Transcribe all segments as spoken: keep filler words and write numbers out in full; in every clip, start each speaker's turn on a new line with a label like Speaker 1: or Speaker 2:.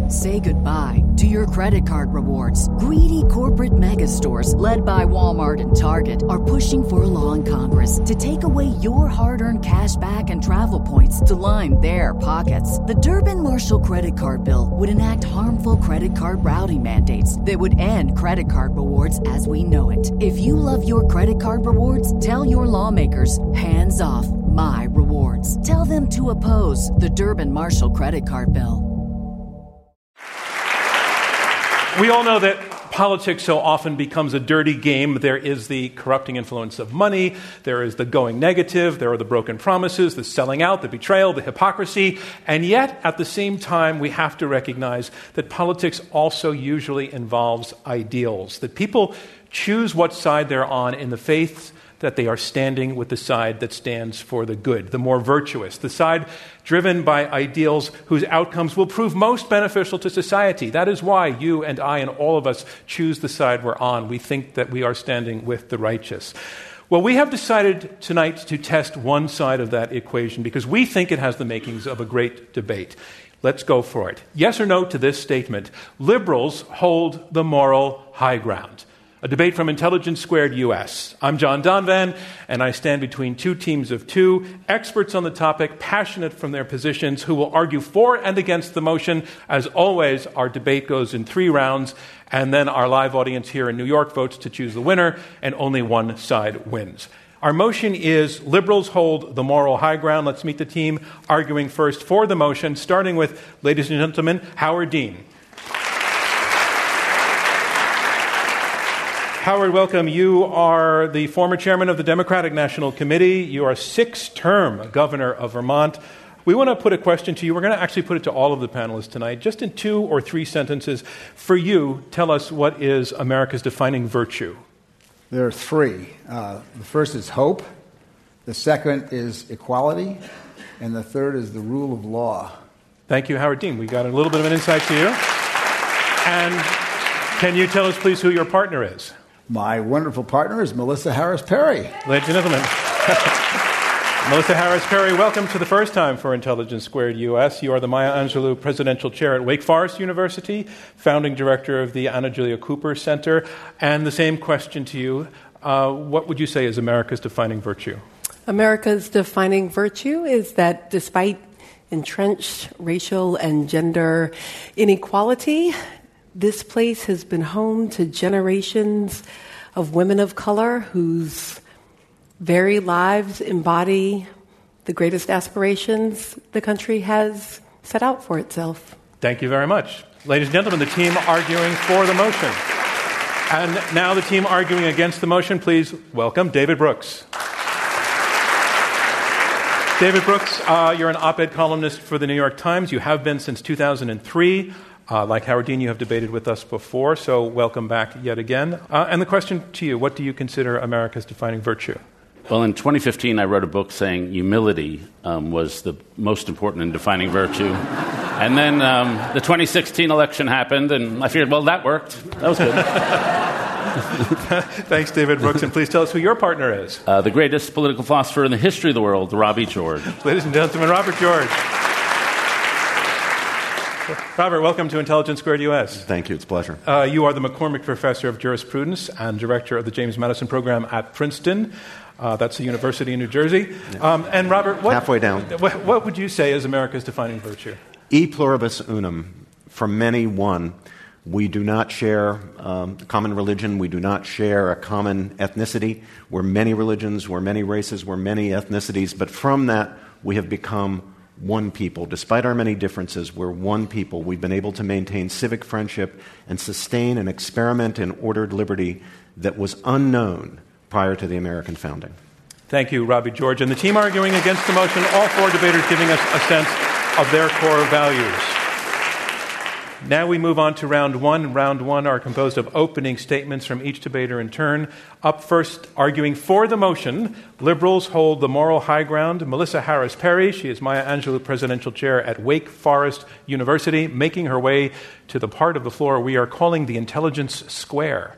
Speaker 1: Say goodbye to your credit card rewards. Greedy corporate mega stores, led by Walmart and Target, are pushing for a law in Congress to take away your hard-earned cash back and travel points to line their pockets. The Durbin-Marshall credit card bill would enact harmful credit card routing mandates that would end credit card rewards as we know it. If you love your credit card rewards, tell your lawmakers, hands off my rewards. Tell them to oppose the Durbin-Marshall credit card bill.
Speaker 2: We all know that politics so often becomes a dirty game. There is the corrupting influence of money. There is the going negative. There are the broken promises, the selling out, the betrayal, the hypocrisy. And yet, at the same time, we have to recognize that politics also usually involves ideals, that people choose what side they're on in the faith that they are standing with the side that stands for the good, the more virtuous, the side driven by ideals whose outcomes will prove most beneficial to society. That is why you and I and all of us choose the side we're on. We think that we are standing with the righteous. Well, we have decided tonight to test one side of that equation because we think it has the makings of a great debate. Let's go for it. Yes or no to this statement: liberals hold the moral high ground. A debate from Intelligence Squared U S. I'm John Donvan, and I stand between two teams of two, experts on the topic, passionate from their positions, who will argue for and against the motion. As always, our debate goes in three rounds, and then our live audience here in New York votes to choose the winner, and only one side wins. Our motion is liberals hold the moral high ground. Let's meet the team arguing first for the motion, starting with, ladies and gentlemen, Howard Dean. Howard, welcome. You are the former chairman of the Democratic National Committee. You are six-term governor of Vermont. We want to put a question to you. We're going to actually put it to all of the panelists tonight, just in two or three sentences. For you, tell us, what is America's defining virtue?
Speaker 3: There are three. Uh, the first is hope. The second is equality. And the third is the rule of law.
Speaker 2: Thank you, Howard Dean. We got a little bit of an insight to you. And can you tell us, please, who your partner is?
Speaker 3: My wonderful partner is Melissa Harris Perry.
Speaker 2: Ladies and gentlemen, Melissa Harris Perry, welcome to the first time for Intelligence Squared U S. You are the Maya Angelou Presidential Chair at Wake Forest University, founding director of the Anna Julia Cooper Center. And the same question to you. Uh, what would you say is America's defining virtue?
Speaker 4: America's defining virtue is that despite entrenched racial and gender inequality, this place has been home to generations of women of color whose very lives embody the greatest aspirations the country has set out for itself.
Speaker 2: Thank you very much. Ladies and gentlemen, the team arguing for the motion. And now the team arguing against the motion. Please welcome David Brooks. David Brooks, uh, you're an op-ed columnist for the New York Times. You have been since two thousand three. Uh, like Howard Dean, you have debated with us before, so welcome back yet again. Uh, and the question to you, what do you consider America's defining virtue?
Speaker 5: Well, in twenty fifteen, I wrote a book saying humility um, was the most important and defining virtue. And then um, the twenty sixteen election happened, and I figured, well, that worked. That was good.
Speaker 2: Thanks, David Brooks. And please tell us who your partner is.
Speaker 5: Uh, the greatest political philosopher in the history of the world, Robbie George.
Speaker 2: Ladies and gentlemen, Robert George. Robert, welcome to Intelligence Squared U S.
Speaker 6: Thank you. It's a pleasure.
Speaker 2: Uh, you are the McCormick Professor of Jurisprudence and Director of the James Madison Program at Princeton. Uh, that's a university in New Jersey. Um, and Robert, what,
Speaker 6: halfway down.
Speaker 2: What, what would you say is America's defining virtue?
Speaker 6: E pluribus unum. For many, one. We do not share um, a common religion. We do not share a common ethnicity. We're many religions. We're many races. We're many ethnicities. But from that, we have become one people. Despite our many differences, we're one people. We've been able to maintain civic friendship and sustain and experiment in ordered liberty that was unknown prior to the American founding.
Speaker 2: Thank you, Robbie George. And the team arguing against the motion, all four debaters giving us a sense of their core values. Now we move on to round one. Round one are composed of opening statements from each debater in turn. Up first, arguing for the motion, liberals hold the moral high ground. Melissa Harris Perry, she is Maya Angelou Presidential Chair at Wake Forest University, making her way to the part of the floor we are calling the Intelligence Square.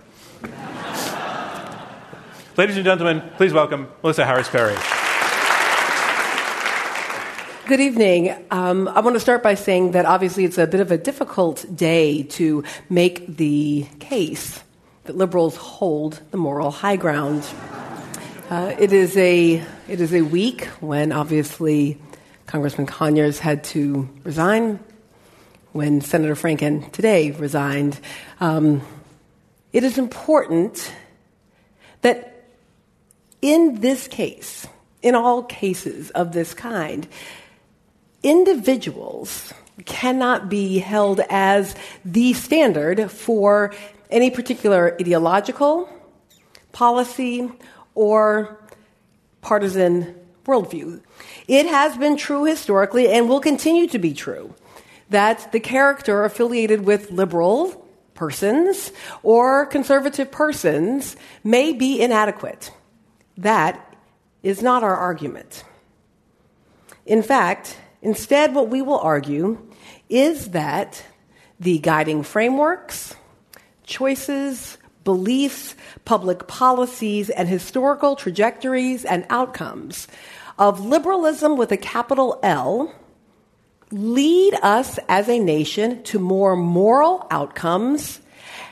Speaker 2: Ladies and gentlemen, please welcome Melissa Harris Perry.
Speaker 4: Good evening. Um, I want to start by saying that obviously it's a bit of a difficult day to make the case that liberals hold the moral high ground. Uh, it is a it is a week when obviously Congressman Conyers had to resign, when Senator Franken today resigned. Um, it is important that in this case, in all cases of this kind, individuals cannot be held as the standard for any particular ideological, policy, or partisan worldview. It has been true historically and will continue to be true that the character affiliated with liberal persons or conservative persons may be inadequate. That is not our argument. In fact, instead, what we will argue is that the guiding frameworks, choices, beliefs, public policies, and historical trajectories and outcomes of liberalism with a capital L lead us as a nation to more moral outcomes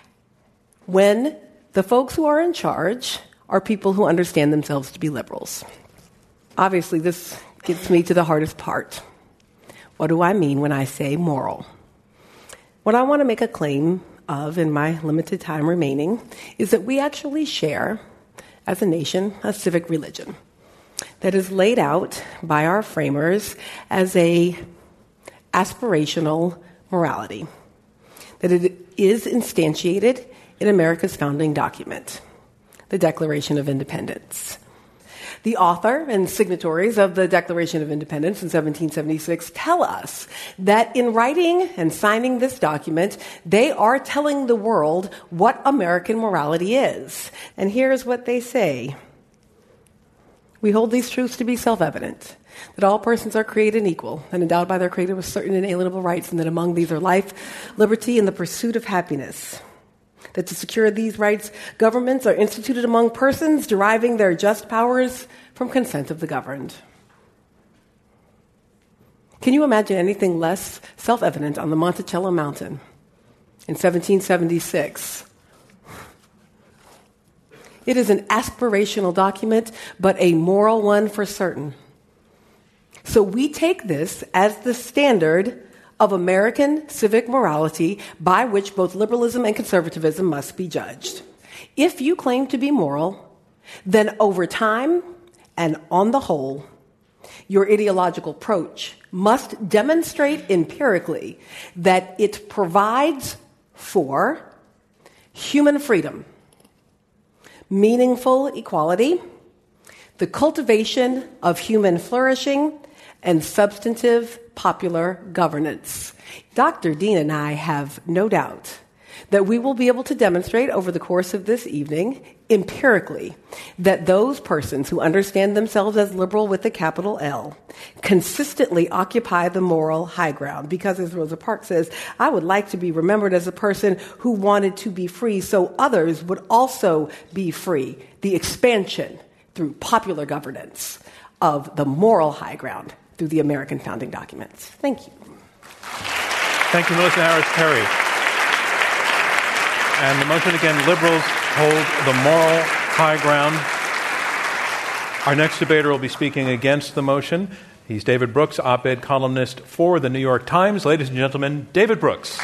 Speaker 4: when the folks who are in charge are people who understand themselves to be liberals. Obviously, this gets me to the hardest part. What do I mean when I say moral? What I want to make a claim of in my limited time remaining is that we actually share, as a nation, a civic religion that is laid out by our framers as a aspirational morality, that it is instantiated in America's founding document, the Declaration of Independence. The author and signatories of the Declaration of Independence in seventeen seventy-six tell us that in writing and signing this document, they are telling the world what American morality is. And here's what they say. We hold these truths to be self-evident, that all persons are created equal and endowed by their Creator with certain inalienable rights, and that among these are life, liberty, and the pursuit of happiness. That to secure these rights, governments are instituted among persons deriving their just powers from consent of the governed. Can you imagine anything less self-evident on the Monticello Mountain in seventeen seventy-six? It is an aspirational document, but a moral one for certain. So we take this as the standard of American civic morality by which both liberalism and conservatism must be judged. If you claim to be moral, then over time and on the whole, your ideological approach must demonstrate empirically that it provides for human freedom, meaningful equality, the cultivation of human flourishing, and substantive popular governance. Doctor Dean and I have no doubt that we will be able to demonstrate over the course of this evening, empirically, that those persons who understand themselves as liberal with a capital L consistently occupy the moral high ground. Because, as Rosa Parks says, I would like to be remembered as a person who wanted to be free so others would also be free. The expansion through popular governance of the moral high ground through the American founding documents. Thank you.
Speaker 2: Thank you, Melissa Harris Perry. And the motion again, liberals hold the moral high ground. Our next debater will be speaking against the motion. He's David Brooks, op-ed columnist for the New York Times. Ladies and gentlemen, David Brooks.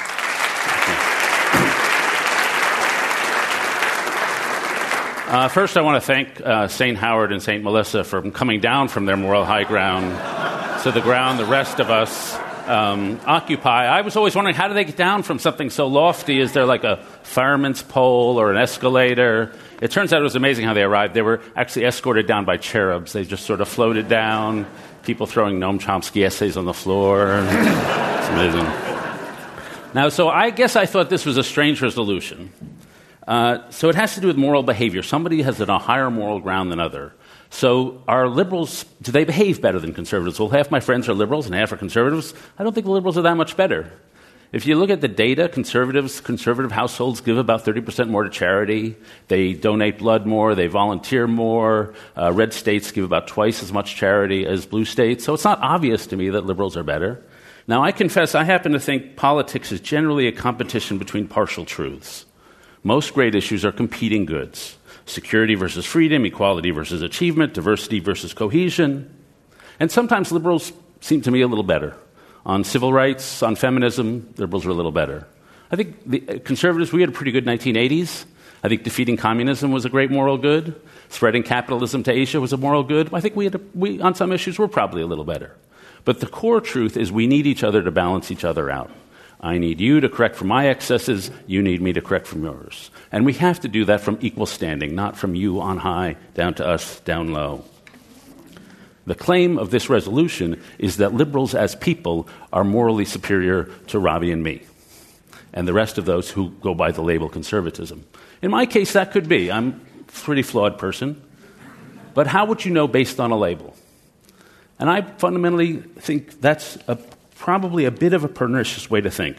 Speaker 5: Uh, first, I want to thank uh, Saint Howard and Saint Melissa for coming down from their moral high ground to the ground the rest of us um, occupy. I was always wondering, how do they get down from something so lofty? Is there like a fireman's pole or an escalator? It turns out it was amazing how they arrived. They were actually escorted down by cherubs. They just sort of floated down, people throwing Noam Chomsky essays on the floor. It's amazing. Now, so I guess I thought this was a strange resolution. Uh, so it has to do with moral behavior. Somebody has a higher moral ground than other. So are liberals, do they behave better than conservatives? Well, half my friends are liberals and half are conservatives. I don't think the liberals are that much better. If you look at the data, conservatives, conservative households give about thirty percent more to charity. They donate blood more. They volunteer more. Uh, red states give about twice as much charity as blue states. So it's not obvious to me that liberals are better. Now, I confess I happen to think politics is generally a competition between partial truths. Most great issues are competing goods. Security versus freedom, equality versus achievement, diversity versus cohesion. And sometimes liberals seem to me a little better. On civil rights, on feminism, liberals are a little better. I think the conservatives, we had a pretty good nineteen eighties. I think defeating communism was a great moral good. Spreading capitalism to Asia was a moral good. I think we, had a, we on some issues, were probably a little better. But the core truth is we need each other to balance each other out. I need you to correct for my excesses. You need me to correct from yours. And we have to do that from equal standing, not from you on high down to us down low. The claim of this resolution is that liberals as people are morally superior to Robbie and me, and the rest of those who go by the label conservatism. In my case, that could be. I'm a pretty flawed person. But how would you know based on a label? And I fundamentally think that's a, probably a bit of a pernicious way to think.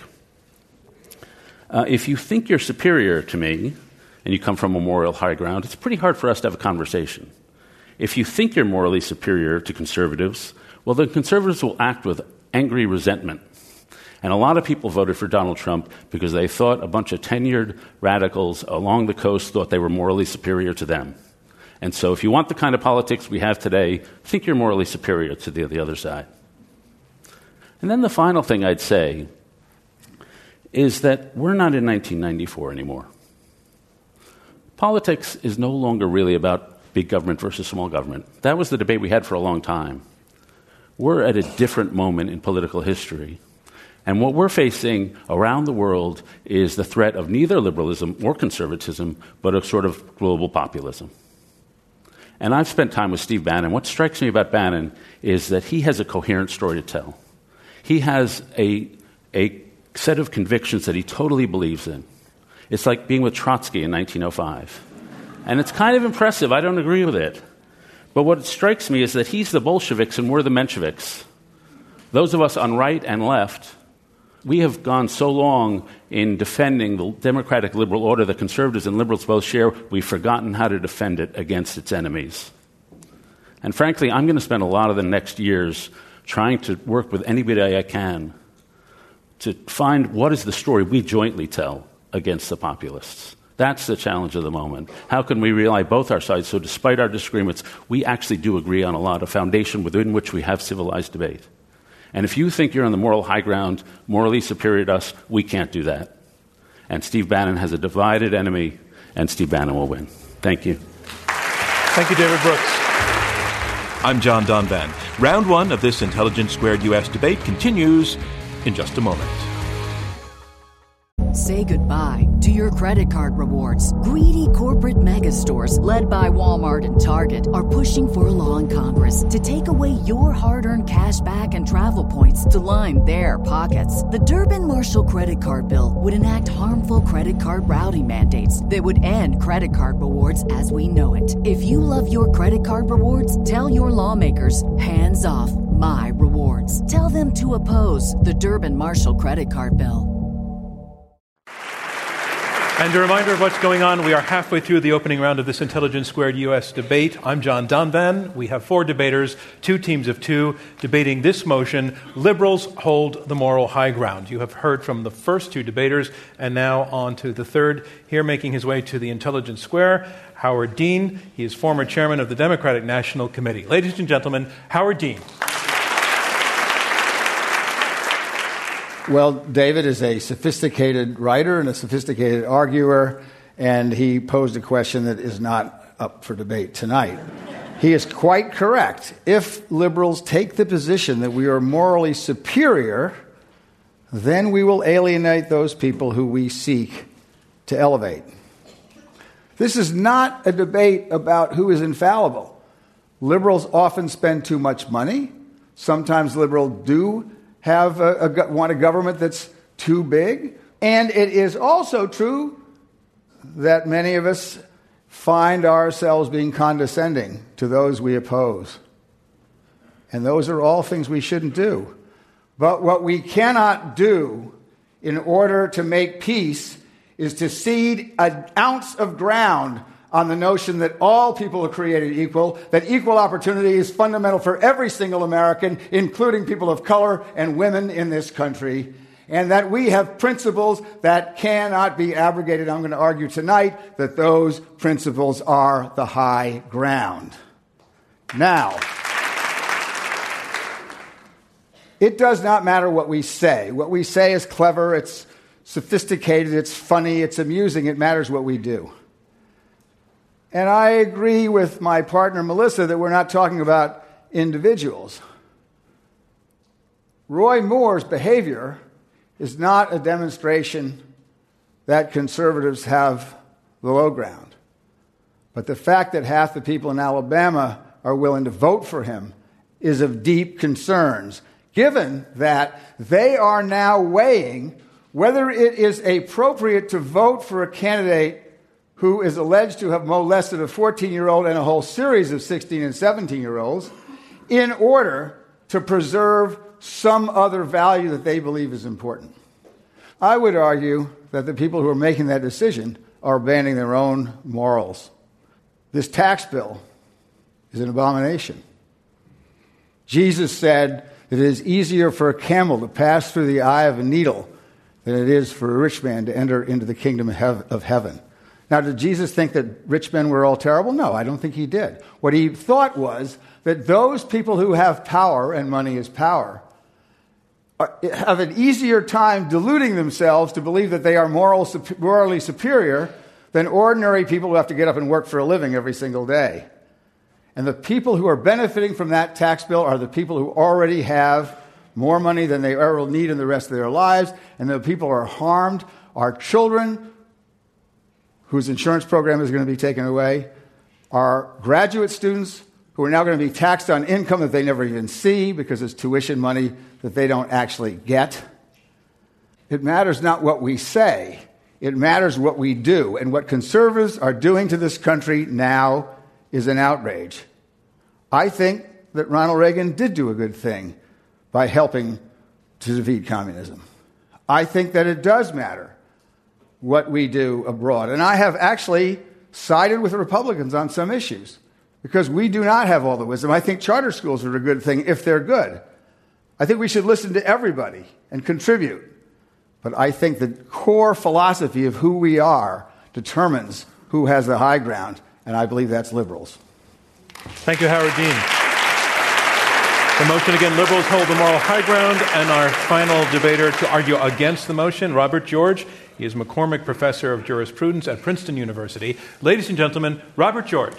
Speaker 5: Uh, if you think you're superior to me, and you come from a moral high ground, it's pretty hard for us to have a conversation. If you think you're morally superior to conservatives, well, then conservatives will act with angry resentment. And a lot of people voted for Donald Trump because they thought a bunch of tenured radicals along the coast thought they were morally superior to them. And so if you want the kind of politics we have today, think you're morally superior to the, the other side. And then the final thing I'd say is that we're not in nineteen ninety-four anymore. Politics is no longer really about big government versus small government. That was the debate we had for a long time. We're at a different moment in political history. And what we're facing around the world is the threat of neither liberalism or conservatism, but a sort of global populism. And I've spent time with Steve Bannon. What strikes me about Bannon is that he has a coherent story to tell. He has a, a set of convictions that he totally believes in. It's like being with Trotsky in nineteen oh five. And it's kind of impressive. I don't agree with it. But what strikes me is that he's the Bolsheviks and we're the Mensheviks. Those of us on right and left, we have gone so long in defending the democratic liberal order that conservatives and liberals both share, we've forgotten how to defend it against its enemies. And frankly, I'm going to spend a lot of the next years trying to work with anybody I can to find what is the story we jointly tell against the populists. That's the challenge of the moment. How can we rely both our sides so despite our disagreements, we actually do agree on a lot of foundation within which we have civilized debate? And if you think you're on the moral high ground, morally superior to us, we can't do that. And Steve Bannon has a divided enemy, and Steve Bannon will win. Thank you.
Speaker 2: Thank you, David Brooks.
Speaker 7: I'm John Donvan. Round one of this Intelligence Squared U S debate continues in just a moment.
Speaker 1: Say goodbye to your credit card rewards. Greedy corporate mega stores, led by Walmart and Target, are pushing for a law in Congress to take away your hard-earned cash back and travel points to line their pockets. The Durbin-Marshall credit card bill would enact harmful credit card routing mandates that would end credit card rewards as we know it. If you love your credit card rewards, tell your lawmakers, hands off my rewards. Tell them to oppose the Durbin-Marshall credit card bill.
Speaker 2: And a reminder of what's going on. We are halfway through the opening round of this Intelligence Squared U S debate. I'm John Donvan. We have four debaters, two teams of two, debating this motion, liberals hold the moral high ground. You have heard from the first two debaters, and now on to the third. Here making his way to the Intelligence Square, Howard Dean. He is former chairman of the Democratic National Committee. Ladies and gentlemen, Howard Dean.
Speaker 3: Well, David is a sophisticated writer and a sophisticated arguer, and he posed a question that is not up for debate tonight. He is quite correct. If liberals take the position that we are morally superior, then we will alienate those people who we seek to elevate. This is not a debate about who is infallible. Liberals often spend too much money. Sometimes liberals do have a, a, want a government that's too big. And it is also true that many of us find ourselves being condescending to those we oppose. And those are all things we shouldn't do. But what we cannot do in order to make peace is to cede an ounce of ground on the notion that all people are created equal, that equal opportunity is fundamental for every single American, including people of color and women in this country, and that we have principles that cannot be abrogated. I'm going to argue tonight that those principles are the high ground. Now, it does not matter what we say. What we say is clever, it's sophisticated, it's funny, it's amusing. It matters what we do. And I agree with my partner, Melissa, that we're not talking about individuals. Roy Moore's behavior is not a demonstration that conservatives have the low ground. But the fact that half the people in Alabama are willing to vote for him is of deep concerns, given that they are now weighing whether it is appropriate to vote for a candidate who is alleged to have molested a fourteen-year-old and a whole series of sixteen and seventeen-year-olds in order to preserve some other value that they believe is important. I would argue that the people who are making that decision are abandoning their own morals. This tax bill is an abomination. Jesus said that it is easier for a camel to pass through the eye of a needle than it is for a rich man to enter into the kingdom of heaven. Now, did Jesus think that rich men were all terrible? No, I don't think he did. What he thought was that those people who have power, and money is power, have an easier time deluding themselves to believe that they are moral, morally superior than ordinary people who have to get up and work for a living every single day. And the people who are benefiting from that tax bill are the people who already have more money than they ever will need in the rest of their lives, and the people who are harmed are children whose insurance program is going to be taken away, are graduate students who are now going to be taxed on income that they never even see because it's tuition money that they don't actually get. It matters not what we say. It matters what we do. And what conservatives are doing to this country now is an outrage. I think that Ronald Reagan did do a good thing by helping to defeat communism. I think that it does matter what we do abroad. And I have actually sided with the Republicans on some issues because we do not have all the wisdom. I think charter schools are a good thing if they're good. I think we should listen to everybody and contribute. But I think the core philosophy of who we are determines who has the high ground, and I believe that's liberals.
Speaker 2: Thank you, Howard Dean. The motion again, liberals hold the moral high ground, and our final debater to argue against the motion, Robert George. He is McCormick Professor of Jurisprudence at Princeton University. Ladies and gentlemen, Robert George.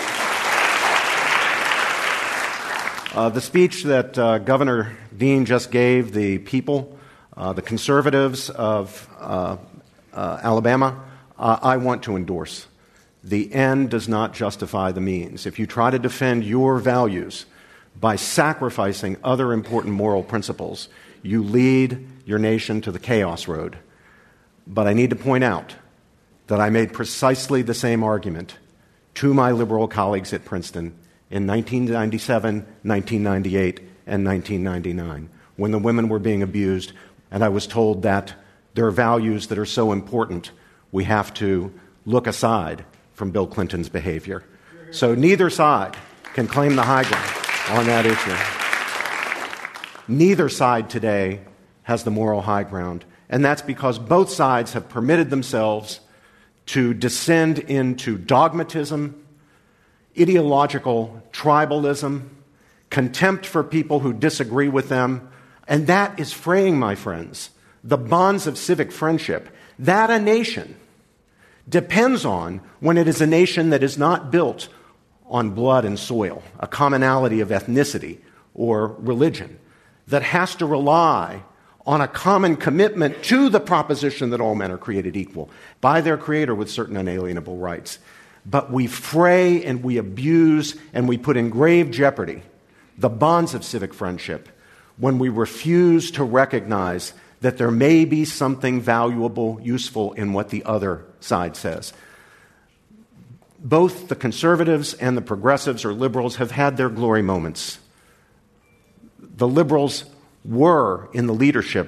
Speaker 6: Uh, the speech that uh, Governor Dean just gave the people, uh, the conservatives of uh, uh, Alabama, uh, I want to endorse. The end does not justify the means. If you try to defend your values by sacrificing other important moral principles, you lead your nation to the chaos road. But I need to point out that I made precisely the same argument to my liberal colleagues at Princeton in nineteen ninety-seven, nineteen ninety-eight, and nineteen ninety-nine, when the women were being abused, and I was told that there are values that are so important we have to look aside from Bill Clinton's behavior. So neither side can claim the high ground on that issue. Neither side today has the moral high ground, and that's because both sides have permitted themselves to descend into dogmatism, ideological tribalism, contempt for people who disagree with them, and that is fraying, my friends, the bonds of civic friendship that a nation depends on when it is a nation that is not built on blood and soil, a commonality of ethnicity or religion, that has to rely on a common commitment to the proposition that all men are created equal by their Creator with certain unalienable rights. But we fray and we abuse and we put in grave jeopardy the bonds of civic friendship when we refuse to recognize that there may be something valuable, useful in what the other side says. Both the conservatives and the progressives or liberals have had their glory moments. The liberals were in the leadership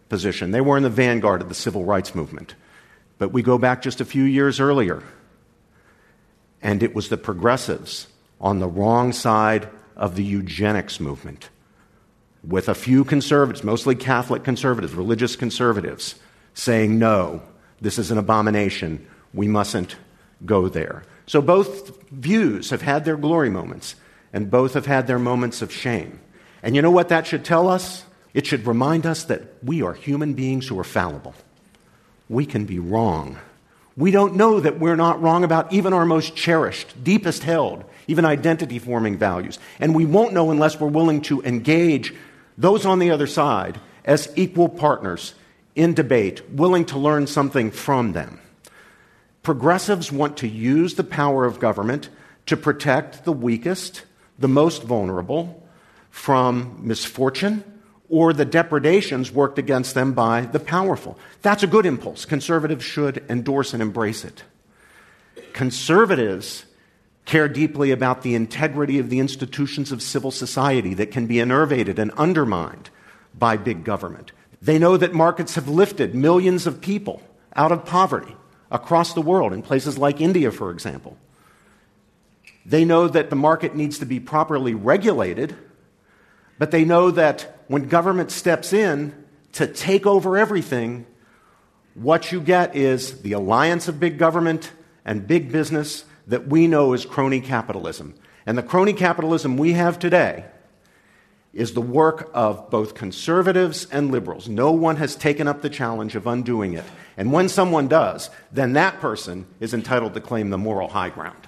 Speaker 6: position. They were in the vanguard of the civil rights movement. But we go back just a few years earlier, and it was the progressives on the wrong side of the eugenics movement, with a few conservatives, mostly Catholic conservatives, religious conservatives, saying, no, this is an abomination. We mustn't go there. So both views have had their glory moments, and both have had their moments of shame. And you know what that should tell us? It should remind us that we are human beings who are fallible. We can be wrong. We don't know that we're not wrong about even our most cherished, deepest held, even identity-forming values. And we won't know unless we're willing to engage those on the other side as equal partners in debate, willing to learn something from them. Progressives want to use the power of government to protect the weakest, the most vulnerable, from misfortune or the depredations worked against them by the powerful. That's a good impulse. Conservatives should endorse and embrace it. Conservatives care deeply about the integrity of the institutions of civil society that can be enervated and undermined by big government. They know that markets have lifted millions of people out of poverty across the world, in places like India, for example. They know that the market needs to be properly regulated, but they know that when government steps in to take over everything, what you get is the alliance of big government and big business that we know is crony capitalism. And the crony capitalism we have today is the work of both conservatives and liberals. No one has taken up the challenge of undoing it. And when someone does, then that person is entitled to claim the moral high ground.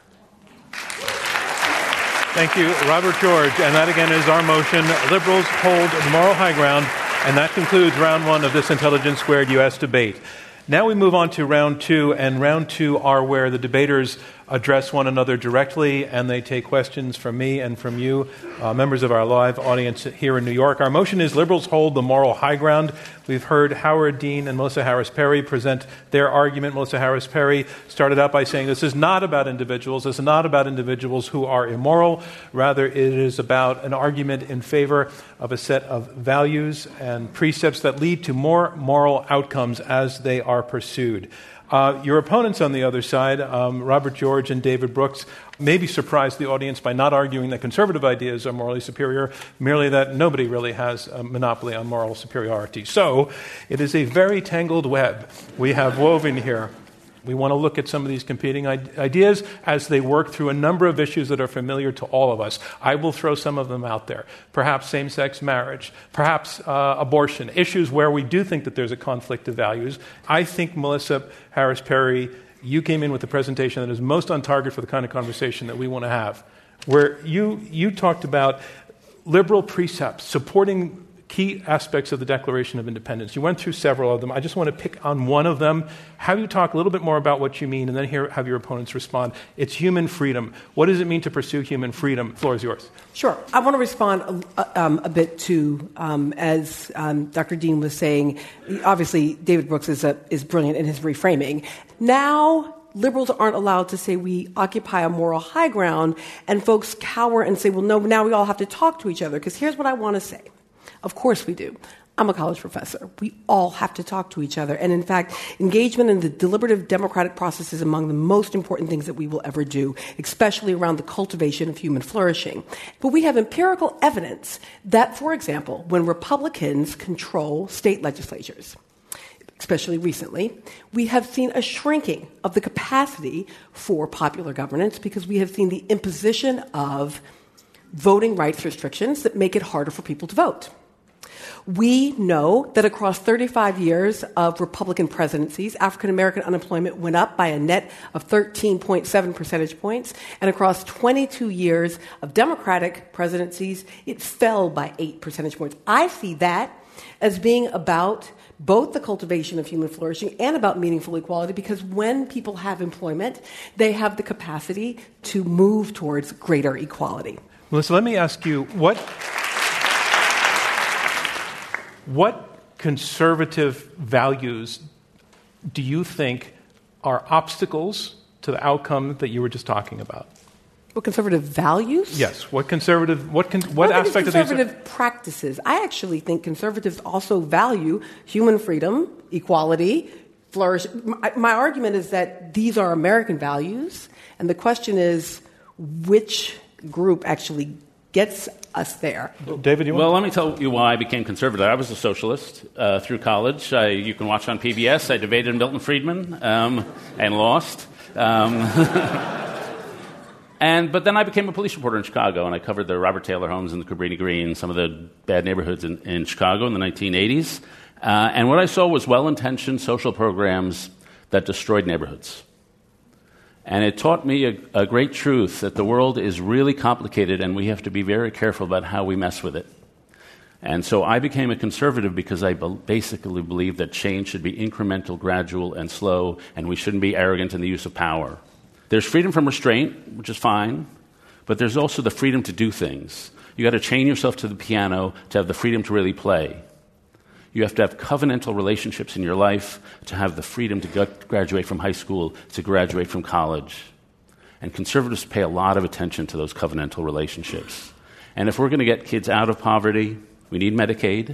Speaker 2: Thank you, Robert George. And that, again, is our motion. Liberals hold the moral high ground. And that concludes round one of this Intelligence Squared U S debate. Now we move on to round two. And round two are where the debaters address one another directly, and they take questions from me and from you, uh, members of our live audience here in New York. Our motion is Liberals hold the moral high ground. We've heard Howard Dean and Melissa Harris Perry present their argument. Melissa Harris Perry started out by saying this is not about individuals. This is not about individuals who are immoral. Rather, it is about an argument in favor of a set of values and precepts that lead to more moral outcomes as they are pursued. Uh, your opponents on the other side, um, Robert George and David Brooks, maybe surprised the audience by not arguing that conservative ideas are morally superior, merely that nobody really has a monopoly on moral superiority. So it is a very tangled web we have woven here. We want to look at some of these competing ideas as they work through a number of issues that are familiar to all of us. I will throw some of them out there. Perhaps same-sex marriage, perhaps uh, abortion, issues where we do think that there's a conflict of values. I think, Melissa Harris Perry, you came in with a presentation that is most on target for the kind of conversation that we want to have, where you, you talked about liberal precepts supporting key aspects of the Declaration of Independence. You went through several of them. I just want to pick on one of them. Have you talk a little bit more about what you mean, and then hear, have your opponents respond. It's human freedom. What does it mean to pursue human freedom? The floor is yours.
Speaker 4: Sure. I want to respond a, um, a bit to, um, as um, Doctor Dean was saying, obviously David Brooks is, a, is brilliant in his reframing. Now, liberals aren't allowed to say we occupy a moral high ground, and folks cower and say, well, no, now we all have to talk to each other, because here's what I want to say. Of course we do. I'm a college professor. We all have to talk to each other. And in fact, engagement in the deliberative democratic process is among the most important things that we will ever do, especially around the cultivation of human flourishing. But we have empirical evidence that, for example, when Republicans control state legislatures, especially recently, we have seen a shrinking of the capacity for popular governance because we have seen the imposition of voting rights restrictions that make it harder for people to vote. We know that across thirty-five years of Republican presidencies, African-American unemployment went up by a net of thirteen point seven percentage points, and across twenty-two years of Democratic presidencies, it fell by eight percentage points. I see that as being about both the cultivation of human flourishing and about meaningful equality, because when people have employment, they have the capacity to move towards greater equality.
Speaker 2: Melissa, let me ask you, what... What conservative values do you think are obstacles to the outcome that you were just talking about?
Speaker 4: What conservative values?
Speaker 2: Yes. What conservative? What con, what
Speaker 4: I think
Speaker 2: aspect
Speaker 4: it's
Speaker 2: of these?
Speaker 4: conservative practices? I actually think conservatives also value human freedom, equality, flourish. My, my argument is that these are American values, and the question is which group actually gets us there.
Speaker 2: David, you want?
Speaker 5: Well, let me tell you why I became conservative. I was a socialist uh, through college. I, you can watch on P B S. I debated Milton Friedman um, and lost. Um, And but then I became a police reporter in Chicago, and I covered the Robert Taylor homes and the Cabrini Green, some of the bad neighborhoods in, in Chicago in the nineteen eighties. Uh, and what I saw was well-intentioned social programs that destroyed neighborhoods. And it taught me a, a great truth that the world is really complicated, and we have to be very careful about how we mess with it. And so I became a conservative because I be- basically believe that change should be incremental, gradual, and slow, and we shouldn't be arrogant in the use of power. There's freedom from restraint, which is fine, but there's also the freedom to do things. You got to chain yourself to the piano to have the freedom to really play. You have to have covenantal relationships in your life to have the freedom to go- graduate from high school, to graduate from college. And conservatives pay a lot of attention to those covenantal relationships. And if we're going to get kids out of poverty, we need Medicaid.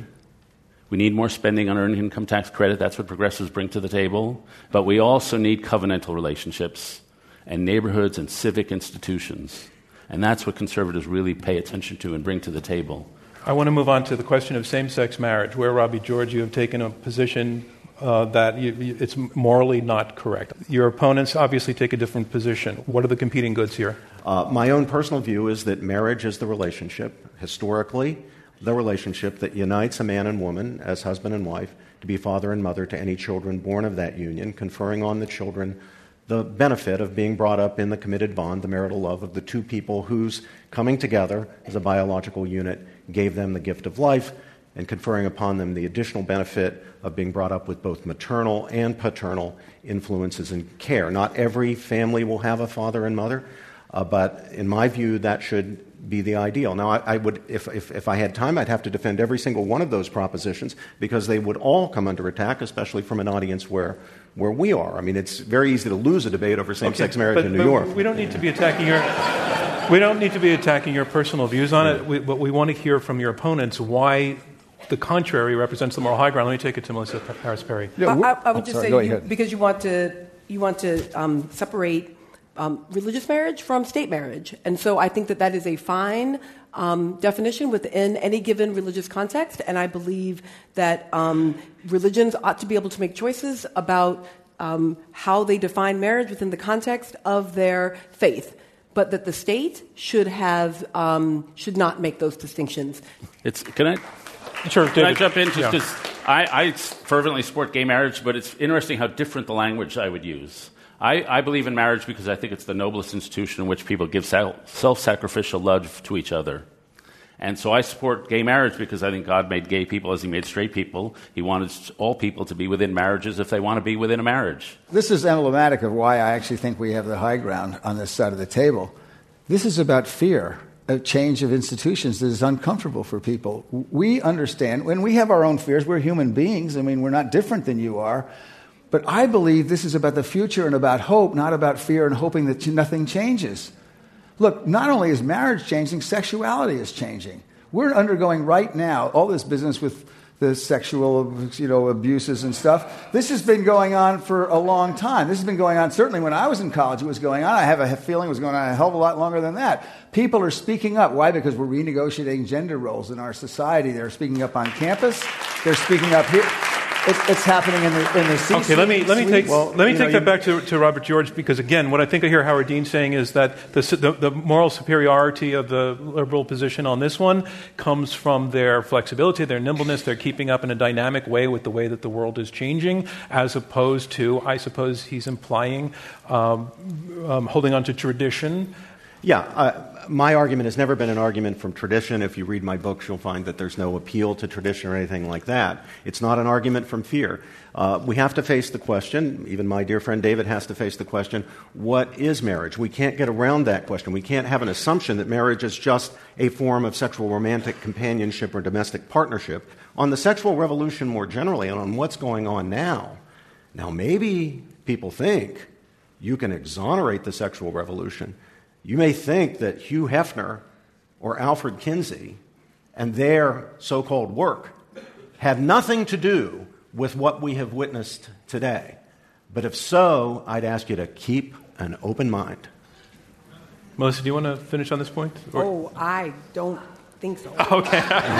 Speaker 5: We need more spending on earned income tax credit. That's what progressives bring to the table. But we also need covenantal relationships and neighborhoods and civic institutions. And that's what conservatives really pay attention to and bring to the table.
Speaker 2: I want to move on to the question of same-sex marriage, where, Robbie George, you have taken a position uh, that you, you, it's morally not correct. Your opponents obviously take a different position. What are the competing goods here?
Speaker 6: Uh, my own personal view is that marriage is the relationship, historically, the relationship that unites a man and woman as husband and wife to be father and mother to any children born of that union, conferring on the children the benefit of being brought up in the committed bond, the marital love of the two people whose coming together as a biological unit gave them the gift of life, and conferring upon them the additional benefit of being brought up with both maternal and paternal influences and care. Not every family will have a father and mother, uh, but in my view, that should be the ideal. Now, I, I would, if, if, if I had time, I'd have to defend every single one of those propositions because they would all come under attack, especially from an audience where where we are. I mean, it's very easy to lose a debate over same-sex
Speaker 2: okay,
Speaker 6: marriage
Speaker 2: but,
Speaker 6: in New
Speaker 2: but
Speaker 6: York.
Speaker 2: We don't need to be attacking your we don't need to be attacking your personal views on it. We, but we want to hear from your opponents why the contrary represents the moral high ground. Let me take it to Melissa Harris Perry.
Speaker 4: I, I, I would
Speaker 3: oh,
Speaker 4: just
Speaker 3: sorry,
Speaker 4: say you, because you want to you want to um, separate um, religious marriage from state marriage, and so I think that that is a fine Um, definition within any given religious context, and I believe that um, religions ought to be able to make choices about um, how they define marriage within the context of their faith, but that the state should have um, should not make those distinctions.
Speaker 5: It's can I
Speaker 2: Sure,
Speaker 5: can
Speaker 2: David.
Speaker 5: I jump in just
Speaker 2: Yeah.
Speaker 5: because I, I fervently support gay marriage, but it's interesting how different the language I would use. I, I believe in marriage because I think it's the noblest institution in which people give self-sacrificial love to each other. And so I support gay marriage because I think God made gay people as he made straight people. He wanted all people to be within marriages if they want to be within a marriage.
Speaker 3: This is emblematic of why I actually think we have the high ground on this side of the table. This is about fear, a change of institutions that is uncomfortable for people. We understand, when we have our own fears, we're human beings. I mean, we're not different than you are. But I believe this is about the future and about hope, not about fear and hoping that nothing changes. Look, not only is marriage changing, sexuality is changing. We're undergoing right now all this business with the sexual, you know, abuses and stuff. This has been going on for a long time. This has been going on, certainly when I was in college, it was going on. I have a feeling it was going on a hell of a lot longer than that. People are speaking up. Why? Because we're renegotiating gender roles in our society. They're speaking up on campus. They're speaking up here. It's, it's happening in the in the C-suite.
Speaker 2: Okay, let me let me take
Speaker 3: Well,
Speaker 2: let me
Speaker 3: you
Speaker 2: take
Speaker 3: know,
Speaker 2: that back to, to Robert George, because again, what I think I hear Howard Dean saying is that the, the the moral superiority of the liberal position on this one comes from their flexibility, their nimbleness, their keeping up in a dynamic way with the way that the world is changing, as opposed to, I suppose he's implying, um, um, holding on to tradition.
Speaker 6: Yeah, uh, my argument has never been an argument from tradition. If you read my books, you'll find that there's no appeal to tradition or anything like that. It's not an argument from fear. Uh, we have to face the question, even my dear friend David has to face the question, what is marriage? We can't get around that question. We can't have an assumption that marriage is just a form of sexual romantic companionship or domestic partnership. On the sexual revolution more generally and on what's going on now, now maybe people think you can exonerate the sexual revolution. You may think that Hugh Hefner or Alfred Kinsey and their so-called work have nothing to do with what we have witnessed today. But if so, I'd ask you to keep an open mind.
Speaker 2: Melissa, do you want to finish on this point? Or?
Speaker 4: Oh, I don't think so.
Speaker 2: Okay.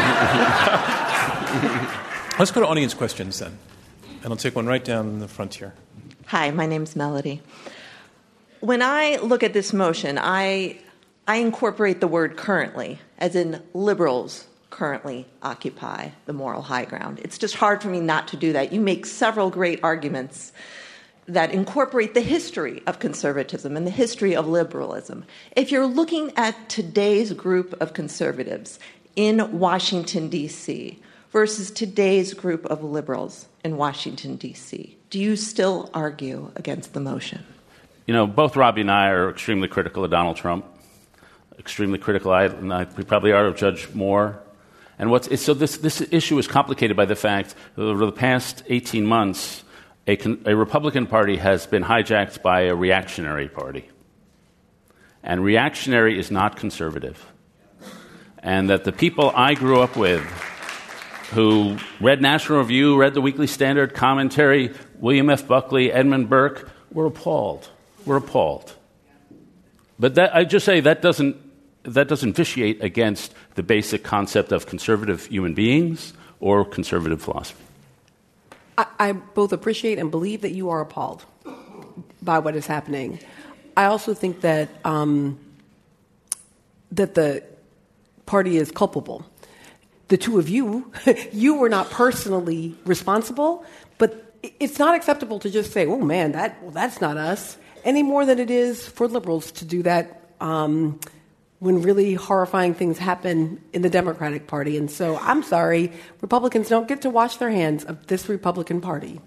Speaker 2: Let's go to audience questions then. And I'll take one right down in the front here.
Speaker 8: Hi, my name's Melody. When I look at this motion, I I incorporate the word currently, as in liberals currently occupy the moral high ground. It's just hard for me not to do that. You make several great arguments that incorporate the history of conservatism and the history of liberalism. If you're looking at today's group of conservatives in Washington, D C, versus today's group of liberals in Washington, D C, do you still argue against the motion?
Speaker 5: You know, both Robbie and I are extremely critical of Donald Trump, extremely critical, I, and I, we probably are of Judge Moore. And what's, it's, so this, this issue is complicated by the fact that over the past eighteen months, a, a Republican Party has been hijacked by a reactionary party. And reactionary is not conservative. And that the people I grew up with who read National Review, read the Weekly Standard, commentary, William F. Buckley, Edmund Burke, were appalled. We're appalled. But that, I just say that doesn't that doesn't vitiate against the basic concept of conservative human beings or conservative philosophy.
Speaker 4: I, I both appreciate and believe that you are appalled by what is happening. I also think that um, that the party is culpable. The two of you, you were not personally responsible, but it's not acceptable to just say, "Oh man, that well, that's not us," any more than it is for liberals to do that um, when really horrifying things happen in the Democratic Party. And so, I'm sorry, Republicans don't get to wash their hands of this Republican Party.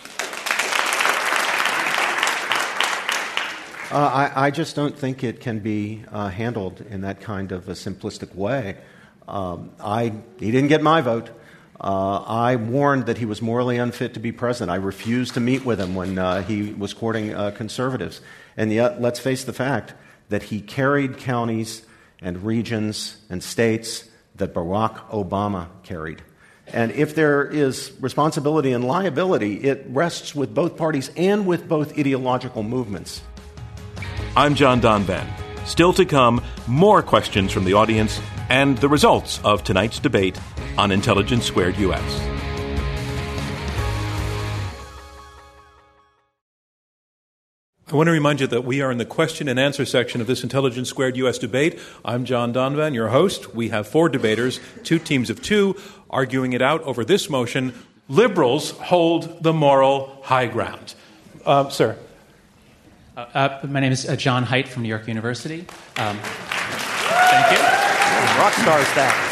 Speaker 6: Uh, I, I just don't think it can be uh, handled in that kind of a simplistic way. Um, I he didn't get my vote. Uh, I warned that he was morally unfit to be president. I refused to meet with him when uh, he was courting uh, conservatives. And yet, let's face the fact that he carried counties and regions and states that Barack Obama carried. And if there is responsibility and liability, it rests with both parties and with both ideological movements.
Speaker 7: I'm John Donvan. Still to come, more questions from the audience and the results of tonight's debate on Intelligence Squared U S.
Speaker 2: I want to remind you that we are in the question and answer section of this Intelligence Squared U S debate. I'm John Donvan, your host. We have four debaters, two teams of two, arguing it out over this motion: liberals hold the moral high ground. Uh, sir.
Speaker 9: Uh, uh, my name is uh, John Haidt from New York University. Um, thank you.
Speaker 3: Rock star status.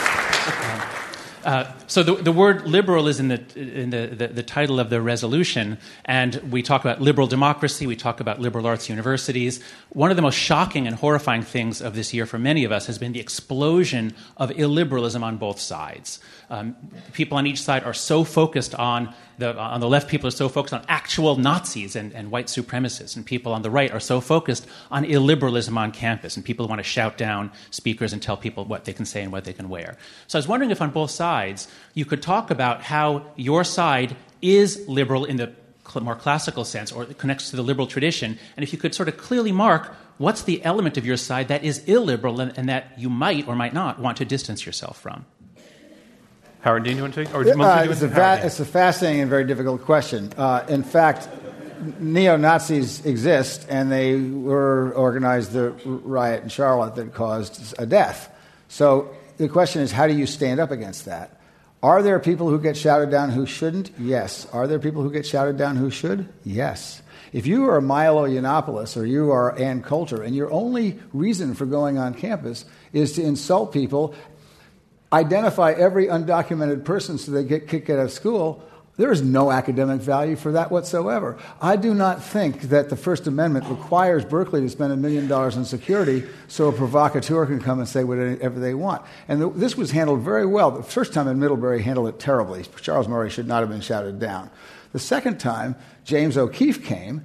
Speaker 9: Uh, so the, the word liberal is in, the, in the, the, the title of the resolution, and we talk about liberal democracy, we talk about liberal arts universities. One of the most shocking and horrifying things of this year for many of us has been the explosion of illiberalism on both sides. Um, people on each side are so focused on, the, on the left, people are so focused on actual Nazis and, and white supremacists, and people on the right are so focused on illiberalism on campus, and people want to shout down speakers and tell people what they can say and what they can wear. So I was wondering if on both sides you could talk about how your side is liberal in the more classical sense, or it connects to the liberal tradition, and if you could sort of clearly mark what's the element of your side that is illiberal and, and that you might or might not want to distance yourself from.
Speaker 2: Howard Dean, you want to take? Or
Speaker 3: uh, it's, a va- it's a fascinating and very difficult question. Uh, in fact, neo-Nazis exist, and they were organized the riot in Charlotte that caused a death. So the question is, how do you stand up against that? Are there people who get shouted down who shouldn't? Yes. Are there people who get shouted down who should? Yes. If you are Milo Yiannopoulos or you are Ann Coulter, and your only reason for going on campus is to insult people, identify every undocumented person so they get kicked out of school, there is no academic value for that whatsoever. I do not think that the First Amendment requires Berkeley to spend a million dollars on security so a provocateur can come and say whatever they want. And the, this was handled very well. The first time in Middlebury handled it terribly. Charles Murray should not have been shouted down. The second time, James O'Keefe came.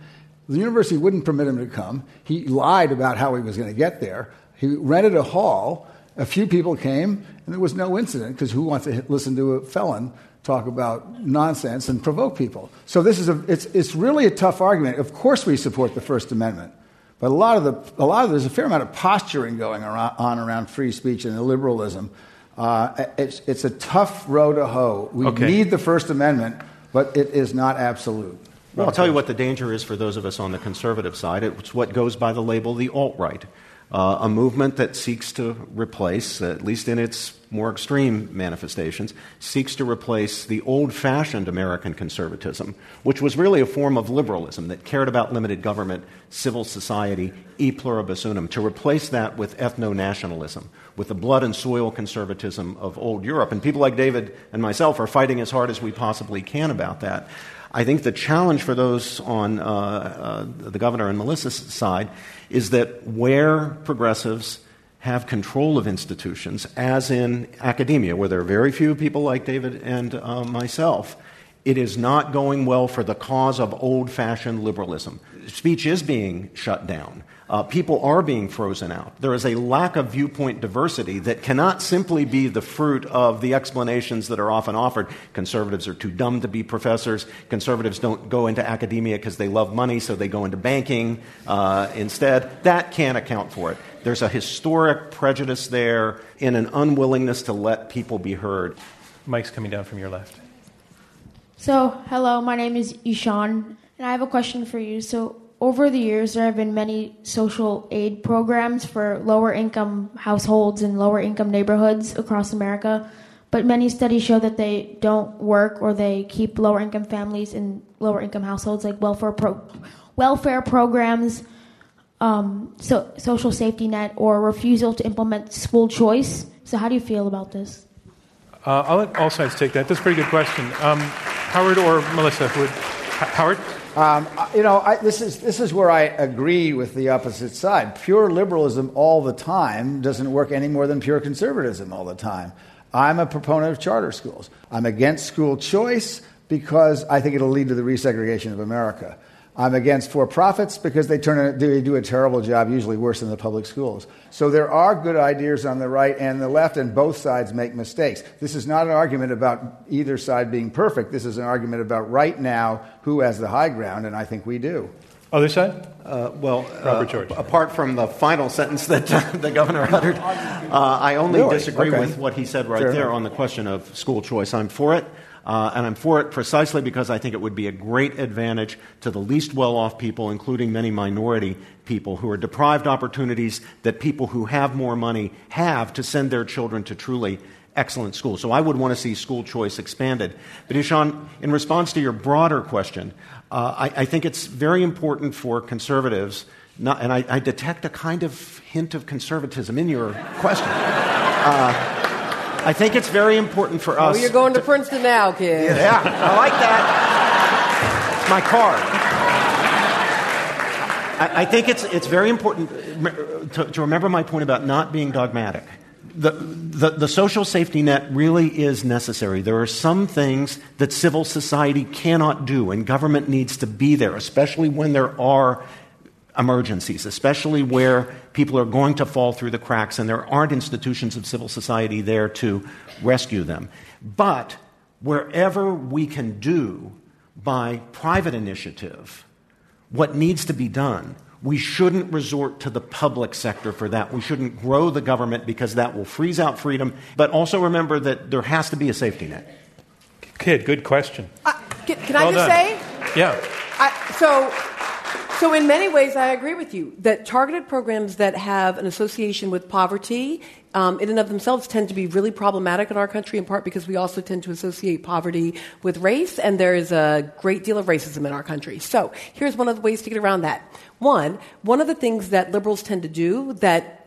Speaker 3: The university wouldn't permit him to come. He lied about how he was going to get there. He rented a hall. A few people came, and there was no incident, because who wants to listen to a felon talk about nonsense and provoke people? So this is a, it's, it's really a tough argument. Of course we support the First Amendment, but a lot of the, a lot of, there's a fair amount of posturing going around, on around free speech and liberalism. Uh, it's, it's a tough row to hoe. We
Speaker 2: okay.
Speaker 3: need the First Amendment, but it is not absolute.
Speaker 6: Well, I'll tell you what the danger is for those of us on the conservative side. It's what goes by the label the alt-right, uh, a movement that seeks to replace, at least in its more extreme manifestations, seeks to replace the old-fashioned American conservatism, which was really a form of liberalism that cared about limited government, civil society, e pluribus unum, to replace that with ethno-nationalism, with the blood and soil conservatism of old Europe. And people like David and myself are fighting as hard as we possibly can about that. I think the challenge for those on uh, uh, the governor and Melissa's side is that where progressives have control of institutions, as in academia, where there are very few people like David and uh, myself, it is not going well for the cause of old-fashioned liberalism. Speech is being shut down. Uh, people are being frozen out. There is a lack of viewpoint diversity that cannot simply be the fruit of the explanations that are often offered. Conservatives are too dumb to be professors. Conservatives don't go into academia because they love money, so they go into banking uh, instead. That can't account for it. There's a historic prejudice there in an unwillingness to let people be heard.
Speaker 2: Mike's coming down from your left.
Speaker 10: So, hello, my name is Ishan, and I have a question for you. So, over the years, there have been many social aid programs for lower-income households and lower-income neighborhoods across America, but many studies show that they don't work, or they keep lower-income families in lower-income households, like welfare pro- welfare programs, um, so social safety net, or refusal to implement school choice. So how do you feel about this?
Speaker 2: Uh, I'll let all sides take that. That's a pretty good question. Um, Howard or Melissa? Would, H- Howard?
Speaker 3: Um, you know, I, this is this is where I agree with the opposite side. Pure liberalism all the time doesn't work any more than pure conservatism all the time. I'm a proponent of charter schools. I'm against school choice because I think it'll lead to the resegregation of America. I'm against for-profits because they turn a, they do a terrible job, usually worse than the public schools. So there are good ideas on the right and the left, and both sides make mistakes. This is not an argument about either side being perfect. This is an argument about right now who has the high ground, and I think we do.
Speaker 2: Other side?
Speaker 6: Uh, well,
Speaker 2: Robert
Speaker 6: uh,
Speaker 2: George.
Speaker 6: Apart from the final sentence that uh, the governor uttered, uh, I only
Speaker 3: really?
Speaker 6: disagree
Speaker 3: okay.
Speaker 6: with what he said right
Speaker 3: sure.
Speaker 6: there on the question of school choice. I'm for it. Uh, and I'm for it precisely because I think it would be a great advantage to the least well-off people, including many minority people who are deprived opportunities that people who have more money have to send their children to truly excellent schools. So I would want to see school choice expanded. But Ishan, in response to your broader question, uh, I, I think it's very important for conservatives, not, and I, I detect a kind of hint of conservatism in your question. Uh, I think it's very important for us.
Speaker 4: Oh, you're going to, to Princeton now, kid.
Speaker 6: Yeah, I like that. It's my card. I, I think it's it's very important to, to remember my point about not being dogmatic. The, the the social safety net really is necessary. There are some things that civil society cannot do, and government needs to be there, especially when there are emergencies, especially where people are going to fall through the cracks and there aren't institutions of civil society there to rescue them. But wherever we can do by private initiative what needs to be done, we shouldn't resort to the public sector for that. We shouldn't grow the government because that will freeze out freedom. But also remember that there has to be a safety net.
Speaker 2: Kid, good question.
Speaker 4: Uh, can can
Speaker 2: well
Speaker 4: I just
Speaker 2: done.
Speaker 4: say?
Speaker 2: Yeah.
Speaker 4: I, so... So in many ways, I agree with you that targeted programs that have an association with poverty um, in and of themselves tend to be really problematic in our country, in part because we also tend to associate poverty with race, and there is a great deal of racism in our country. So here's one of the ways to get around that. One, one of the things that liberals tend to do that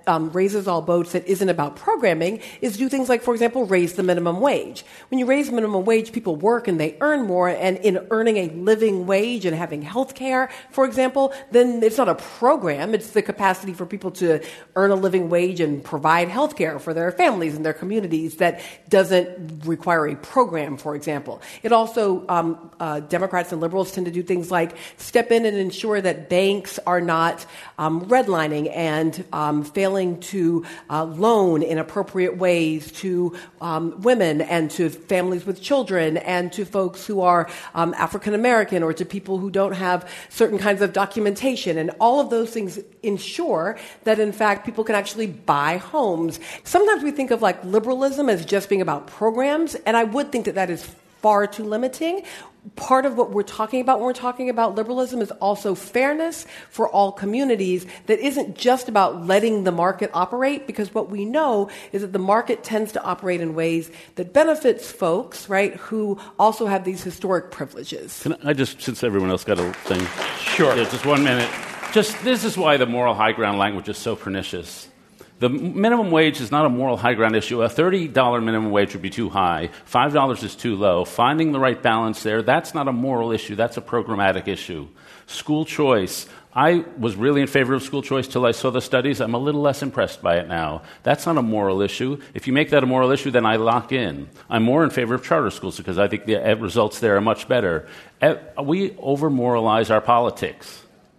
Speaker 4: um, raises all boats that isn't about programming is do things like, for example, raise the minimum wage. When you raise minimum wage, people work and they earn more, and in earning a living wage and having health care, for example, then it's not a program, it's the capacity for people to earn a living wage and provide health care for their families and their communities that doesn't require a program, for example. It also, um, uh, Democrats and liberals tend to do things like step in and ensure that banks are not um, redlining and um, failing to uh, loan in appropriate ways to um, women and to families with children and to folks who are um, African American or to people who don't have certain kinds of documentation. And all of those things ensure that, in fact, people can actually buy homes. Sometimes we think of like liberalism as just being about programs, and I would think that that is far too limiting. Part of what we're talking about when we're talking about liberalism is also fairness for all communities that isn't just about letting the market operate, because what we know is that the market tends to operate in ways that benefits folks, right, who also have these historic privileges.
Speaker 5: Can I just, since everyone else got a thing?
Speaker 2: Sure.
Speaker 5: Yeah, just one minute. Just this is why the moral high ground language is so pernicious. The minimum wage is not a moral high ground issue. A thirty dollars minimum wage would be too high. five dollars is too low. Finding the right balance there, that's not a moral issue. That's a programmatic issue. School choice. I was really in favor of school choice till I saw the studies. I'm a little less impressed by it now. That's not a moral issue. If you make that a moral issue, then I lock in. I'm more in favor of charter schools because I think the results there are much better. We over-moralize our politics.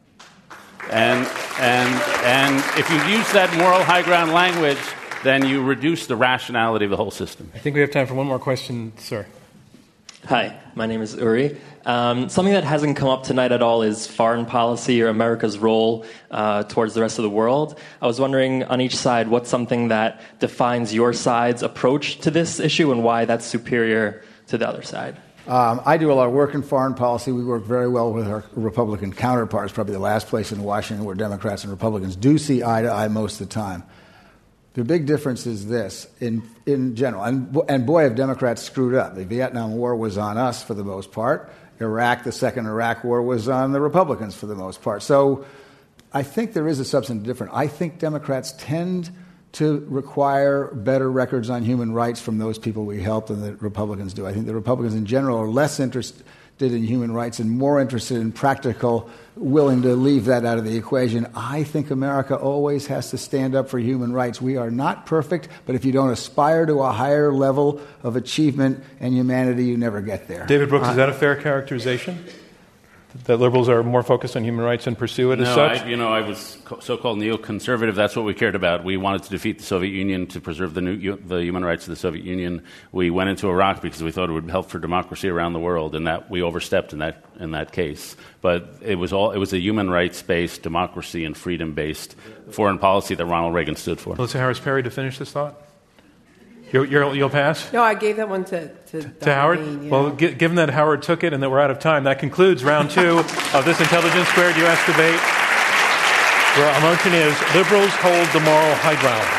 Speaker 5: And, and, and if you use that moral high ground language, then you reduce the rationality of the whole system.
Speaker 2: I think we have time for one more question, sir.
Speaker 11: Hi, my name is Uri. Um, something that hasn't come up tonight at all is foreign policy or America's role uh, towards the rest of the world. I was wondering on each side what's something that defines your side's approach to this issue and why that's superior to the other side.
Speaker 3: Um, I do a lot of work in foreign policy. We work very well with our Republican counterparts, probably the last place in Washington where Democrats and Republicans do see eye to eye most of the time. The big difference is this, in in general, and, and boy, have Democrats screwed up. The Vietnam War was on us for the most part. Iraq, the second Iraq War, was on the Republicans for the most part. So I think there is a substantive difference. I think Democrats tend to require better records on human rights from those people we help than the Republicans do. I think the Republicans in general are less interested in human rights and more interested in practical, willing to leave that out of the equation. I think America always has to stand up for human rights. We are not perfect, but if you don't aspire to a higher level of achievement and humanity, you never get there.
Speaker 2: David Brooks,
Speaker 3: uh,
Speaker 2: is that a fair characterization? That liberals are more focused on human rights and pursue it as
Speaker 5: no,
Speaker 2: such?
Speaker 5: I, you know, I was co- so-called neoconservative. That's what we cared about. We wanted to defeat the Soviet Union to preserve the, new, the human rights of the Soviet Union. We went into Iraq because we thought it would help for democracy around the world, and that we overstepped in that in that case. But it was all it was a human rights-based, democracy and freedom-based foreign policy that Ronald Reagan stood for.
Speaker 2: Melissa Harris Perry, to finish this thought. You're, you're, you'll pass?
Speaker 4: No, I gave that one to to,
Speaker 2: to Howard.
Speaker 4: Dean, yeah.
Speaker 2: Well, g- given that Howard took it and that we're out of time, that concludes round two of this Intelligence Squared U S debate, where our motion is liberals hold the moral high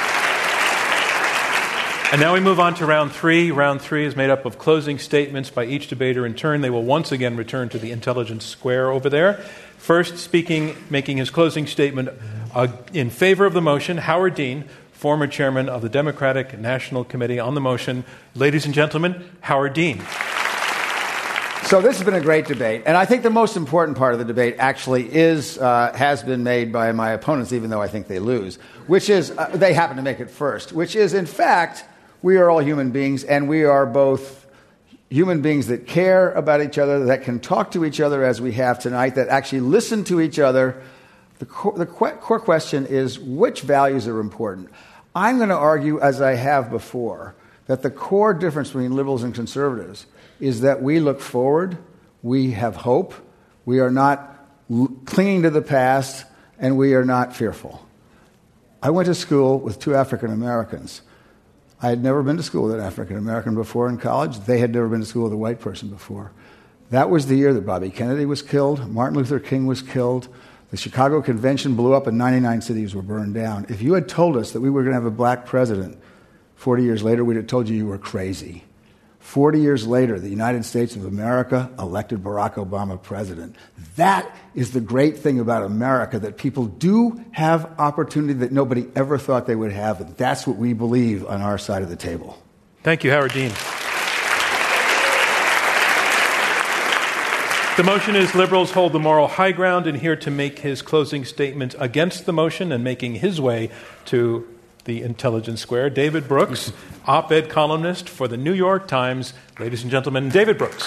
Speaker 2: ground. And now we move on to round three. Round three is made up of closing statements by each debater in turn. They will once again return to the Intelligence Square over there. First, speaking, making his closing statement uh, in favor of the motion, Howard Dean, former chairman of the Democratic National Committee on the motion. Ladies and gentlemen, Howard Dean.
Speaker 3: So this has been a great debate, and I think the most important part of the debate actually is uh, has been made by my opponents, even though I think they lose, which is, uh, they happen to make it first, which is, in fact, we are all human beings, and we are both human beings that care about each other, that can talk to each other as we have tonight, that actually listen to each other. The core, the core question is, which values are important? I'm going to argue, as I have before, that the core difference between liberals and conservatives is that we look forward, we have hope, we are not l- clinging to the past, and we are not fearful. I went to school with two African Americans. I had never been to school with an African American before in college. They had never been to school with a white person before. That was the year that Bobby Kennedy was killed, Martin Luther King was killed, the Chicago Convention blew up and ninety-nine cities were burned down. If you had told us that we were going to have a black president forty years later, we'd have told you you were crazy. forty years later, the United States of America elected Barack Obama president. That is the great thing about America, that people do have opportunity that nobody ever thought they would have, and that's what we believe on our side of the table.
Speaker 2: Thank you, Howard Dean. The motion is liberals hold the moral high ground, and here to make his closing statement against the motion and making his way to the Intelligence Square, David Brooks, op-ed columnist for the New York Times. Ladies and gentlemen, David Brooks.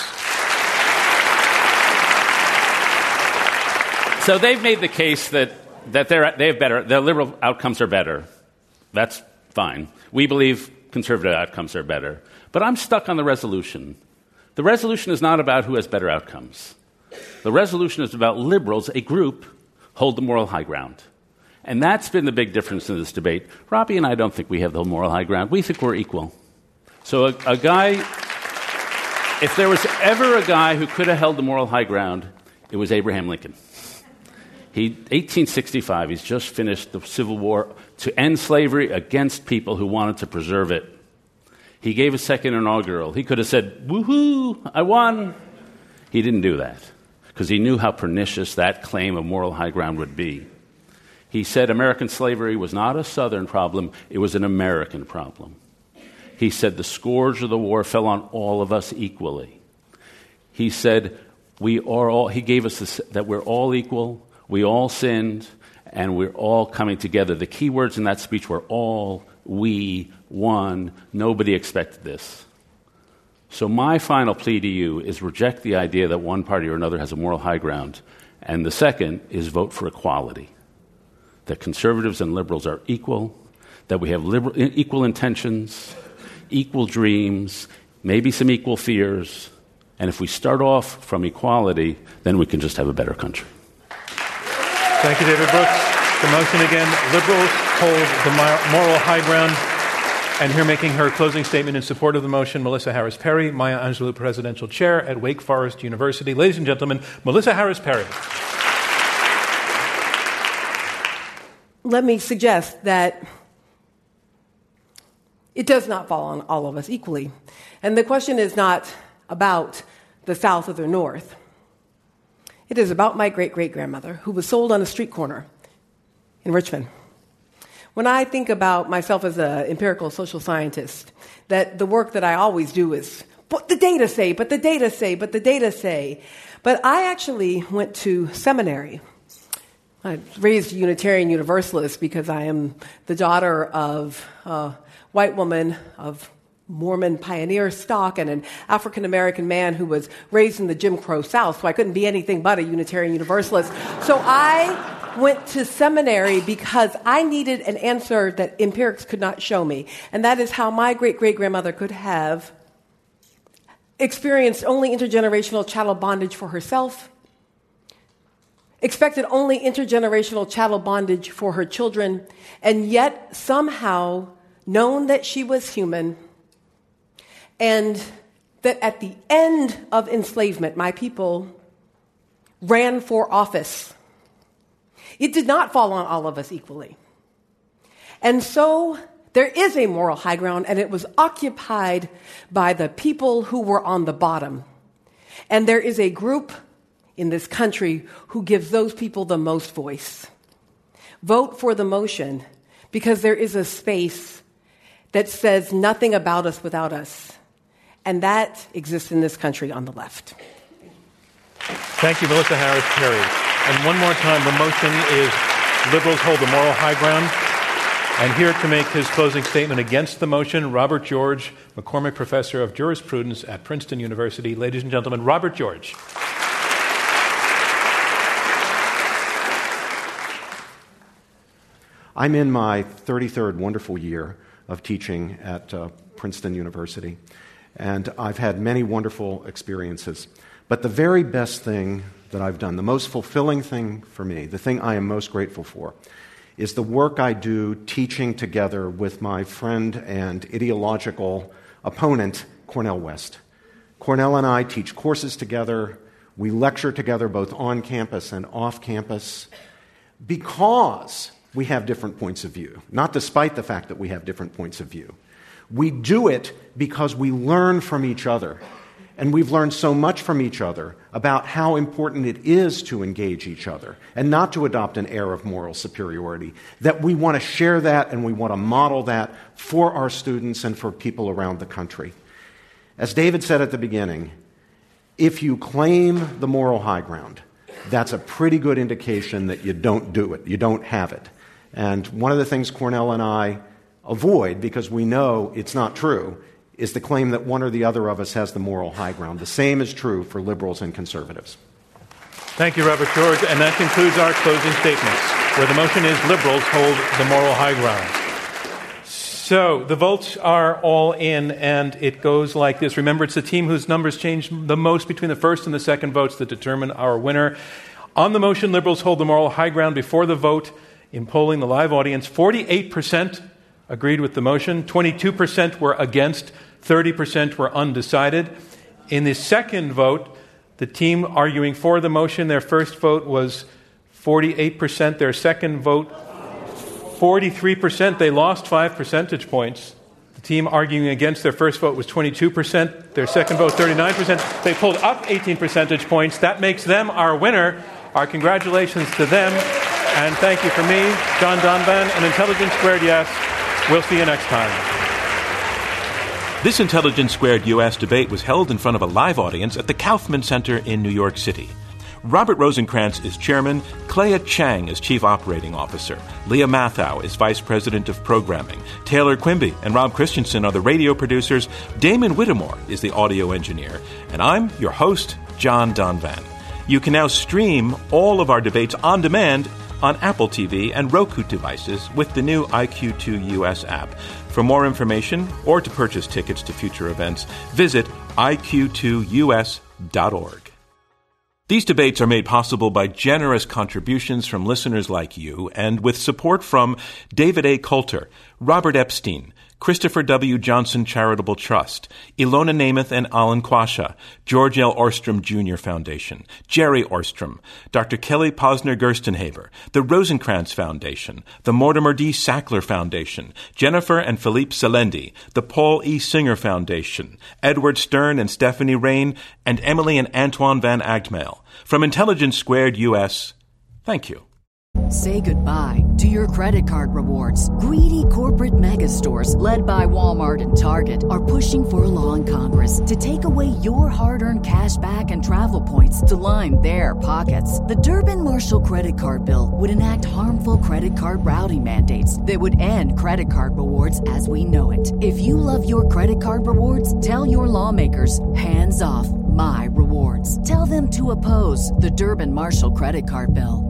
Speaker 5: So they've made the case that, that they're, they have better, their liberal outcomes are better. That's fine. We believe conservative outcomes are better. But I'm stuck on the resolution. The resolution is not about who has better outcomes. The resolution is about liberals, a group, hold the moral high ground. And that's been the big difference in this debate. Robbie and I don't think we have the moral high ground. We think we're equal. So a, a guy, if there was ever a guy who could have held the moral high ground, it was Abraham Lincoln. He, eighteen sixty-five, he's just finished the Civil War to end slavery against people who wanted to preserve it. He gave a second inaugural. He could have said, woohoo, I won. He didn't do that because he knew how pernicious that claim of moral high ground would be. He said American slavery was not a Southern problem, it was an American problem. He said the scourge of the war fell on all of us equally. He said we are all, he gave us this, that we're all equal, we all sinned, and we're all coming together. The key words in that speech were all, we, one. Nobody expected this. So my final plea to you is reject the idea that one party or another has a moral high ground. And the second is vote for equality. That conservatives and liberals are equal, that we have liberal, equal intentions, equal dreams, maybe some equal fears. And if we start off from equality, then we can just have a better country.
Speaker 2: Thank you, David Brooks. The motion again, liberals hold the moral high ground. And here making her closing statement in support of the motion, Melissa Harris Perry, Maya Angelou Presidential Chair at Wake Forest University. Ladies and gentlemen, Melissa Harris Perry.
Speaker 4: Let me suggest that it does not fall on all of us equally. And the question is not about the South or the North. It is about my great-great-grandmother who was sold on a street corner in Richmond. When I think about myself as an empirical social scientist, that the work that I always do is, what the data say, but the data say, but the data say. But I actually went to seminary. I raised a Unitarian Universalist because I am the daughter of a white woman of Mormon pioneer stock and an African-American man who was raised in the Jim Crow South, so I couldn't be anything but a Unitarian Universalist. So I went to seminary because I needed an answer that empirics could not show me, and that is how my great-great-grandmother could have experienced only intergenerational chattel bondage for herself, expected only intergenerational chattel bondage for her children, and yet somehow known that she was human, and that at the end of enslavement, my people ran for office. It did not fall on all of us equally. And so there is a moral high ground, and it was occupied by the people who were on the bottom. And there is a group in this country who gives those people the most voice. Vote for the motion because there is a space that says nothing about us without us. And that exists in this country on the left.
Speaker 2: Thank you, Melissa Harris Perry. And one more time, the motion is liberals hold the moral high ground. And here to make his closing statement against the motion, Robert George, McCormick Professor of Jurisprudence at Princeton University. Ladies and gentlemen, Robert George.
Speaker 6: I'm in my thirty-third wonderful year of teaching at uh, Princeton University, and I've had many wonderful experiences. But the very best thing that I've done, the most fulfilling thing for me, the thing I am most grateful for, is the work I do teaching together with my friend and ideological opponent, Cornel West. Cornel and I teach courses together. We lecture together both on campus and off campus because we have different points of view, not despite the fact that we have different points of view. We do it because we learn from each other. And we've learned so much from each other about how important it is to engage each other and not to adopt an air of moral superiority, that we want to share that and we want to model that for our students and for people around the country. As David said at the beginning, if you claim the moral high ground, that's a pretty good indication that you don't do it, you don't have it. And one of the things Cornell and I avoid, because we know it's not true, is the claim that one or the other of us has the moral high ground. The same is true for liberals and conservatives.
Speaker 2: Thank you, Robert George. And that concludes our closing statements, where the motion is liberals hold the moral high ground. So the votes are all in, and it goes like this. Remember, it's the team whose numbers change the most between the first and the second votes that determine our winner. On the motion, liberals hold the moral high ground. Before the vote, in polling the live audience, forty-eight percent agreed with the motion, twenty-two percent were against, thirty percent were undecided. In the second vote, the team arguing for the motion, their first vote was forty-eight percent. Their second vote, forty-three percent. They lost five percentage points. The team arguing against their first vote was twenty-two percent. Their second vote, thirty-nine percent. They pulled up eighteen percentage points. That makes them our winner. Our congratulations to them. And thank you from me, John Donvan, and Intelligence Squared Yes. We'll see you next time.
Speaker 7: This Intelligence Squared U S debate was held in front of a live audience at the Kaufman Center in New York City. Robert Rosenkranz is chairman, Clea Chang is chief operating officer, Leah Mathau is vice president of programming, Taylor Quimby and Rob Christensen are the radio producers, Damon Whittemore is the audio engineer, and I'm your host, John Donvan. You can now stream all of our debates on demand on Apple T V and Roku devices with the new I Q two U S app. For more information or to purchase tickets to future events, visit I Q two U S dot org. These debates are made possible by generous contributions from listeners like you and with support from David A. Coulter, Robert Epstein, Christopher W. Johnson Charitable Trust, Ilona Namath and Alan Quasha, George L. Orstrom Junior Foundation, Jerry Orstrom, Doctor Kelly Posner Gerstenhaber, the Rosenkranz Foundation, the Mortimer D. Sackler Foundation, Jennifer and Philippe Selendi, the Paul E. Singer Foundation, Edward Stern and Stephanie Rain, and Emily and Antoine Van Agtmael. From Intelligence Squared U S, thank you.
Speaker 1: Say goodbye to your credit card rewards. Greedy corporate mega stores, led by Walmart and Target, are pushing for a law in Congress to take away your hard-earned cash back and travel points to line their pockets. The Durbin-Marshall credit card bill would enact harmful credit card routing mandates that would end credit card rewards as we know it. If you love your credit card rewards, tell your lawmakers, hands off my rewards. Tell them to oppose the Durbin-Marshall credit card bill.